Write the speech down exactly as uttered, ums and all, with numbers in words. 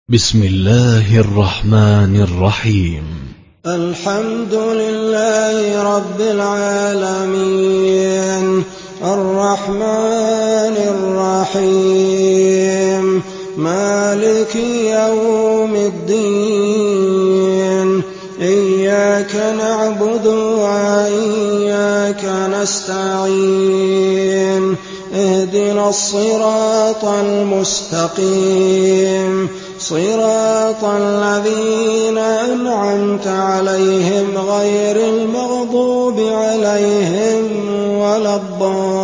بسم الله الرحمن الرحيم. الحمد لله رب العالمين الرحمن الرحيم مالك يوم الدين إياك نعبد وإياك نستعين اهدنا الصراط المستقيم صراط الذين أنعمت عليهم غير المغضوب عليهم ولا الضالين.